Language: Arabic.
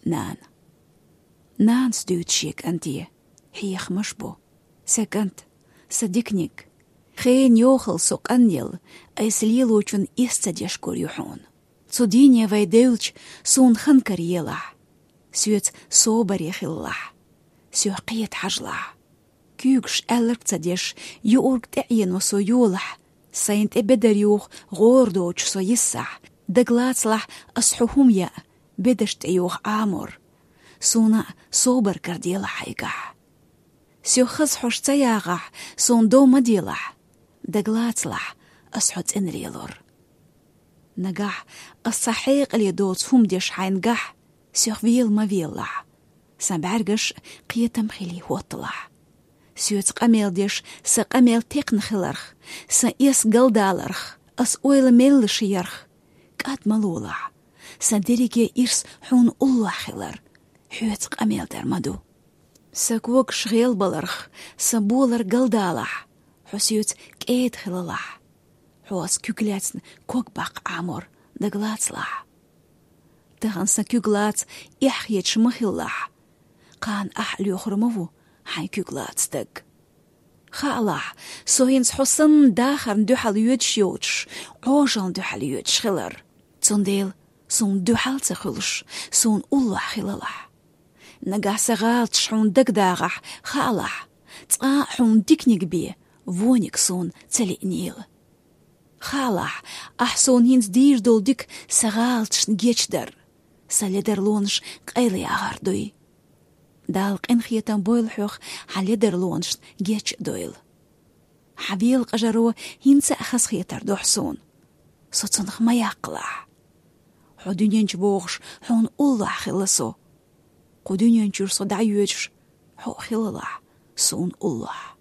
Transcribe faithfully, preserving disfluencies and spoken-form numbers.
نان نان ستوتشيك أنتي حيخ مشبو سكنت صدقنيك خين يوخل سوق أنيل أيسليلوچن إستديشكور يحون صدينيا ويدولش سون خنكر يلح سيوت صوبر يخلح سيوقية حجلح كيوكش ألرك تديش يورك تعين وسو يولح ساينت إبدر يوخ غوردوش سو يسح دقلاتلح أصحوهم يا بدشت يوخ آمور سونا صوبر كرديلح حيقح سيو خصحوش تياغح سون دو مديلح دقلاتلح أصحوت إنريلور نجح الصحيق اللي دوت هم ديش حينجح سيو فيل ما فيلح سنبعرقش قيتم خلي هو طلح سيوت قميل ديش سقميل تيقن خلرخ سيس قلدالرخ أس أويل ميل شيرخ قاد ملولح سندريكي إرس حون الله خلر حيوت قميل در مدو سكوك شغيل بلرخ سبولر قلدالح حسيوت كيد خلالح حواس كوكلاتن كوك باق عمر دقلاتلح تغن سكوكلات إحيت شمخلح قان أحليو خرموو حين كوكلات دق خالح سوينس حسن داخر دوحل يوتشيوتش عوجان دوحل يوتش خلر تنديل سون دوحل تخلش سون الله خلالح نجا سغالت شحون دق داغح خالح تقا حون ديكنيك بيه وونيك سون تلي نيل خالح أحسون هينز دير دول ديك سغالتش نجيش در ساليدر لونش قيلي أغاردوي دالق إنخيتان بويل حوخ حاليدر لونش جيش دويل حبيل قجرو هينز أخس خيتر دو حسون سوتنخ ما يقلح حدون ينجبوغش حون الله خلصو قدون ينجر صدعيوش حو خلالح سون الله